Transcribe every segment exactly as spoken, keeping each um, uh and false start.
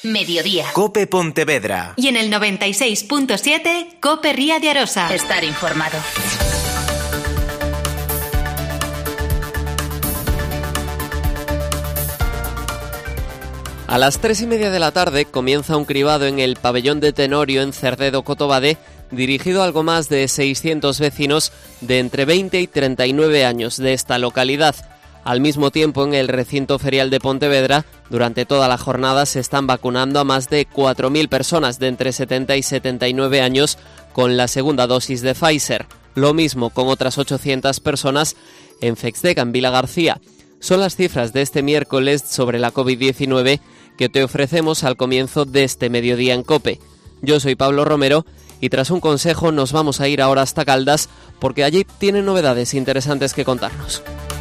Mediodía. COPE Pontevedra. Y en el noventa y seis punto siete, COPE Ría de Arosa. Estar informado. A las tres y media de la tarde comienza un cribado en el pabellón de Tenorio en Cerdedo, Cotobade, dirigido a algo más de seiscientos vecinos de entre veinte y treinta y nueve años de esta localidad. Al mismo tiempo, en el recinto ferial de Pontevedra, durante toda la jornada se están vacunando a más de cuatro mil personas de entre setenta y setenta y nueve años con la segunda dosis de Pfizer. Lo mismo con otras ochocientas personas en Fexdega, en Vilagarcía. Son las cifras de este miércoles sobre la covid diecinueve que te ofrecemos al comienzo de este mediodía en COPE. Yo soy Pablo Romero y tras un consejo nos vamos a ir ahora hasta Caldas porque allí tienen novedades interesantes que contarnos.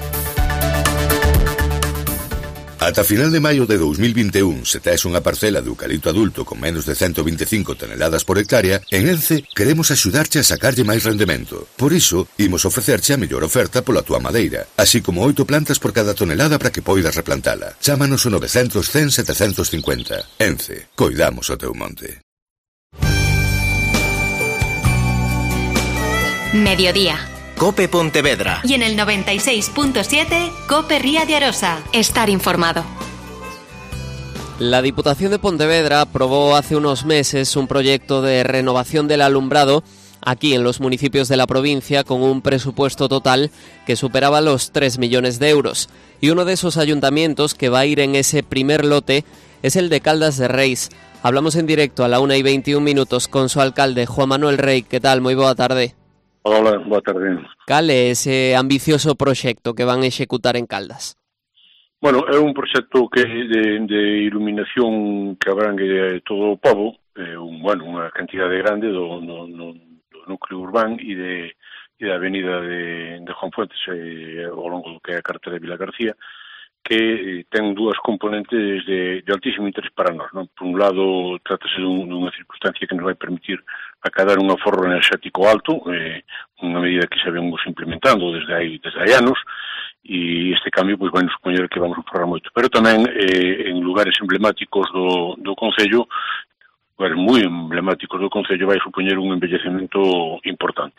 Ata final de maio de dos mil vinte e un, se tes unha parcela de eucalipto adulto con menos de ciento veinticinco toneladas por hectárea, en Ence queremos axudarte a sacarlle máis rendemento. Por iso, imos ofrecerche a mellor oferta pola túa madeira, así como oito plantas por cada tonelada para que poidas replantala. Chámanos o novecientos, cen, setecentos cincuenta. Ence, coidamos o teu monte. Mediodía. COPE Pontevedra. Y en el noventa y seis punto siete, COPE Ría de Arosa. Estar informado. La Diputación de Pontevedra aprobó hace unos meses un proyecto de renovación del alumbrado aquí en los municipios de la provincia con un presupuesto total que superaba los tres millones de euros. Y uno de esos ayuntamientos que va a ir en ese primer lote es el de Caldas de Reis. Hablamos en directo a la una y veintiún minutos con su alcalde, Juan Manuel Rey. ¿Qué tal? Moi boa tarde. Hola, boa tarde. Cal é ese ambicioso proxecto que van a executar en Caldas? Bueno, é un proxecto que de, de iluminación que abrangue todo o pobo, é un, bueno, unha cantidade grande do, no, no, do núcleo urbán e de, e da avenida de, de Juan Fuentes eh, ao longo do que é a carretera de Vilagarcía, que eh, ten dúas componentes de, de altísimo interés para nós, non? Por un lado, trátase dun, dunha circunstancia que nos vai permitir acadar un aforro enerxético alto, eh, unha medida que se vemos implementando desde hai, desde hai anos, e este cambio pois, vai nos supoñer que vamos a aforrar moito. Pero tamén eh, en lugares emblemáticos do, do Concello, lugares moi emblemáticos do Concello, vai supoñer un envellecemento importante.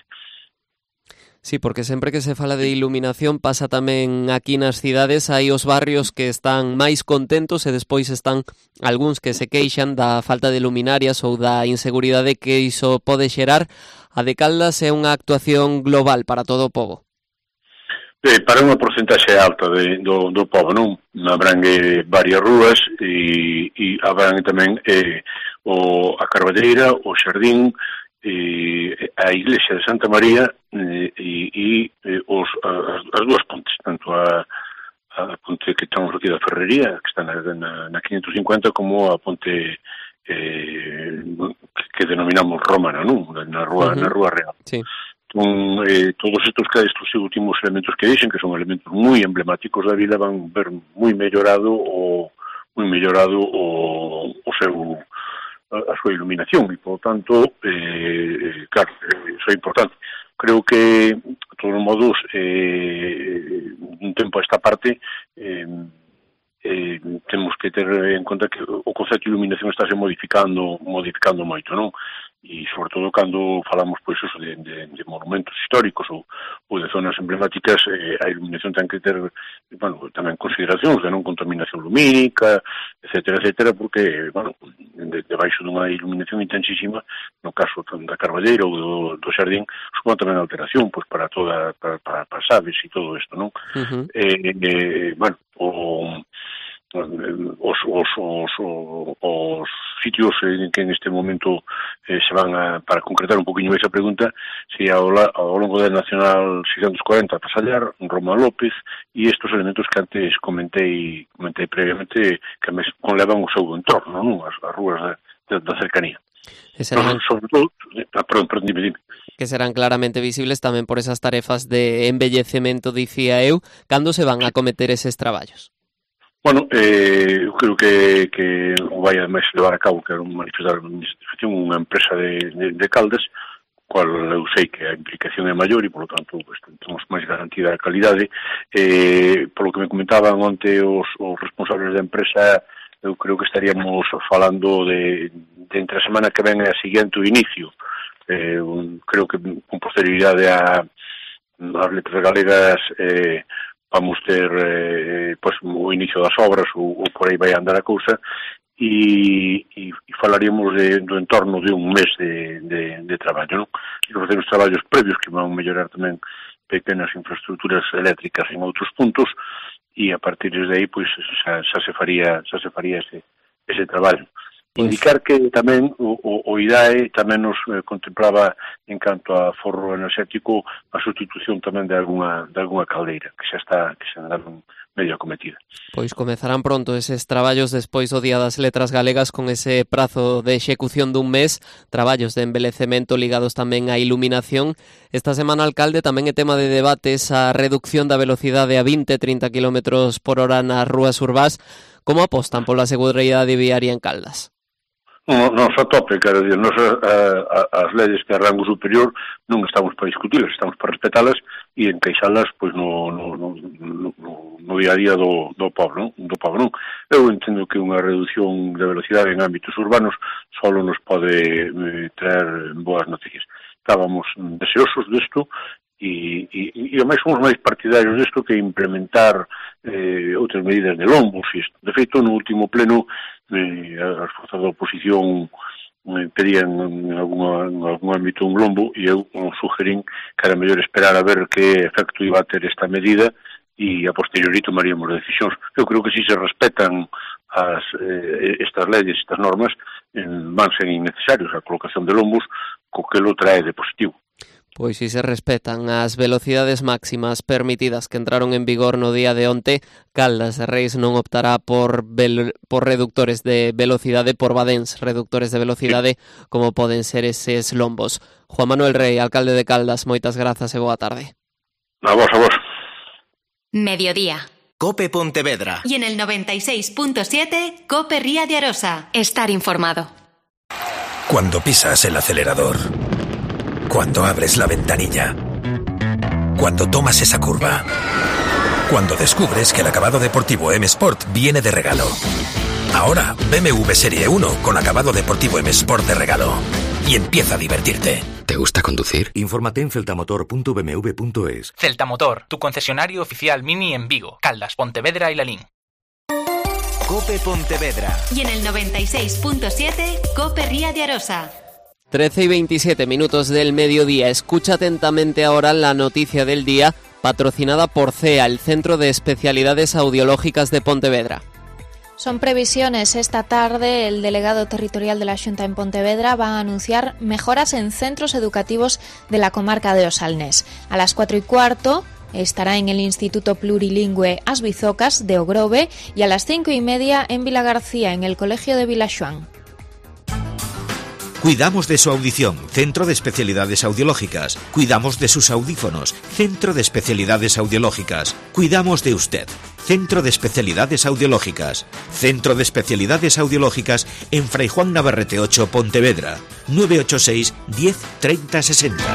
Sí, porque sempre que se fala de iluminación pasa tamén aquí nas cidades, hai os barrios que están máis contentos e despois están algúns que se queixan da falta de luminarias ou da inseguridade que iso pode xerar. A de Caldas é unha actuación global para todo o pobo. Eh, para unha porcentaxe alta de, do, do pobo, non? Abrangue varias rúas e, e abrangue tamén eh, o, a Carballeira, o Xardín, e a iglesia de Santa María e, e, e os, as, as dúas pontes, tanto a, a ponte que estamos aquí da Ferrería, que está na, na, na quinhentos cincuenta, como a ponte eh, que denominamos Romana, non? Na rúa, uh-huh. na rúa Real. Sí. Entón, eh, todos estos, estos últimos elementos que dixen, que son elementos moi emblemáticos da vila, van ver moi mellorado o moi mellorado o, o seu a súa iluminación e, por tanto, eh, claro, iso é importante. Creo que, de todos modos, eh, un tempo a esta parte, eh, eh, temos que ter en conta que o concepto de iluminación está se modificando, modificando moito, non? E, sobre todo, cando falamos, pois, eso, de, de, de monumentos históricos ou, ou de zonas emblemáticas, eh, a iluminación ten que ter, bueno, tamén consideracións de non contaminación lumínica, etcétera, etcétera, porque, bueno, de, debaixo dunha iluminación intensísima, no caso da Carballeira ou do, do Xardín, supón tamén alteración, pois, para toda, para, para, para as aves e todo isto, non? Uh-huh. Eh, eh, bueno, o... Os, os, os, os sitios en que en este momento eh, se van a, para concretar un poquinho esa pregunta, se ao, ao longo da Nacional seiscentos corenta Pasallar, Roma López e estes elementos que antes comentei comentei previamente que me conlevan o seu entorno, non? As, as rúas da, da cercanía. Que serán, sobre todo, ah, perdón, perdón, dime, dime. Que serán claramente visibles tamén por esas tarefas de embellecemento, dicía eu, cando se van a cometer eses traballos. Bueno, eh, eu creo que, que o vai ademais levar a cabo, que era un manifestar unha empresa de, de, de Caldas, cual eu sei que a implicación é maior e, polo tanto, pues, temos máis garantida a calidade. Eh, polo que me comentaban onte os, os responsables da empresa, eu creo que estaríamos falando de, de entre a semana que ven e a seguinte o inicio. Eh, creo que con posterioridade a as letras galegas eh, vamos ter eh, pues, o inicio das obras ou, ou por aí vai andar a cousa e, e, e falaríamos de, do entorno de un mes de, de, de traballo, non? E facer os traballos previos que van mellorar tamén pequenas infraestructuras eléctricas en outros puntos e a partir de aí pois xa, xa se faría xa se faría ese, ese traballo. Indicar que tamén o, o, o I D A E tamén nos eh, contemplaba en canto a forro enerxético a sustitución tamén de algunha, de algunha caldeira que xa está que xa andaron medio acometida. Pois comezarán pronto eses traballos despois do Día das Letras Galegas con ese prazo de execución dun mes, traballos de embelecemento ligados tamén á iluminación. Esta semana, alcalde, tamén é tema de debate esa reducción da velocidade a vinte a trinta kilómetros por hora nas rúas urbás. Como apostan pola seguridade viaria en Caldas? Non, non só tope, quero dizer, nos, a, a, as leis que a rango superior non estamos para discutirlas, estamos para respetalas e encaixalas pois, no, no, no, no, no día a día do, do povo, non? do povo, non? Eu entendo que unha reducción de velocidade en ámbitos urbanos só nos pode eh, traer boas noticias. Estábamos deseosos desto e, e, e ademais somos máis partidarios desto que implementar eh, outras medidas de lombos. De feito, no último pleno eh, as forzas da oposición eh, pedían en, alguna, en algún ámbito un lombo e eu sugerín que era mellor esperar a ver que efecto iba a ter esta medida e a posteriori tomaríamos decisións. Eu creo que si se respetan as, eh, estas leyes, estas normas, eh, van ser innecesarios a colocación de lombos, co que lo trae de positivo. Pois si se respetan as velocidades máximas permitidas que entraron en vigor no día de onte, Caldas de Reis non optará por, vel, por reductores de velocidade, por badéns reductores de velocidade, como poden ser eses lombos. Juan Manuel Rey, alcalde de Caldas, moitas grazas e boa tarde. A vos, a vos. Mediodía. COPE Pontevedra. Y en el noventa y seis punto siete, COPE Ría de Arosa. Estar informado. Cuando pisas el acelerador, cuando abres la ventanilla, cuando tomas esa curva, cuando descubres que el acabado deportivo M Sport viene de regalo. Ahora, B M W Serie uno con acabado deportivo M Sport de regalo. Y empieza a divertirte. ¿Te gusta conducir? Infórmate en celtamotor punto b m w punto es. Celtamotor, tu concesionario oficial Mini en Vigo, Caldas, Pontevedra y Lalín. COPE Pontevedra. Y en el noventa y seis punto siete, COPE Ría de Arosa. trece y veintisiete minutos del mediodía. Escucha atentamente ahora la noticia del día, patrocinada por C E A, el Centro de Especialidades Audiológicas de Pontevedra. Son previsiones. Esta tarde el delegado territorial de la Xunta en Pontevedra va a anunciar mejoras en centros educativos de la comarca de Osalnés. A las cuatro y cuarto estará en el Instituto Plurilingüe As Bizocas de Ogrove y a las cinco y media en Vilagarcía, en el Colegio de Vilaxuán. Cuidamos de su audición, Centro de Especialidades Audiológicas. Cuidamos de sus audífonos, Centro de Especialidades Audiológicas. Cuidamos de usted, Centro de Especialidades Audiológicas. Centro de Especialidades Audiológicas en Fray Juan Navarrete ocho, Pontevedra. nueve ocho seis, diez, treinta, sesenta.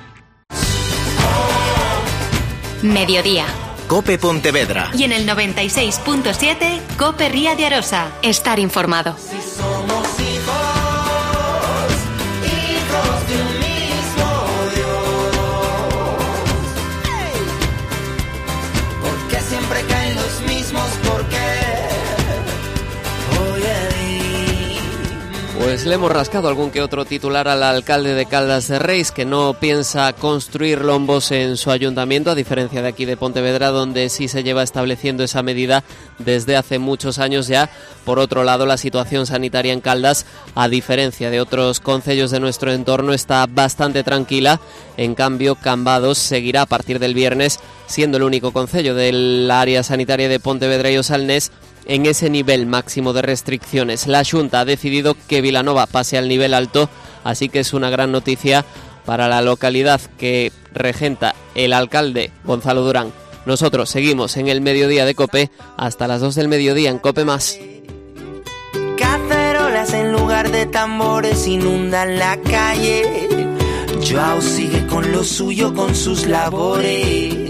Mediodía. COPE Pontevedra. Y en el noventa y seis punto siete, COPE Ría de Arosa. Estar informado. Si somos hijos, hijos de un mismo Dios. ¡Hey! ¿Por qué siempre caen los mismos? ¿Por qué? Pues le hemos rascado algún que otro titular al alcalde de Caldas de Reis, que no piensa construir lombos en su ayuntamiento, a diferencia de aquí de Pontevedra, donde sí se lleva estableciendo esa medida desde hace muchos años ya. Por otro lado, la situación sanitaria en Caldas, a diferencia de otros concellos de nuestro entorno, está bastante tranquila. En cambio, Cambados seguirá a partir del viernes siendo el único concello del área sanitaria de Pontevedra y Osalnés en ese nivel máximo de restricciones. La Xunta ha decidido que Vilanova pase al nivel alto, así que es una gran noticia para la localidad que regenta el alcalde Gonzalo Durán. Nosotros seguimos en el mediodía de COPE hasta las dos del mediodía en COPE Más. Cacerolas en lugar de tambores inundan la calle. Joao sigue con lo suyo, con sus labores.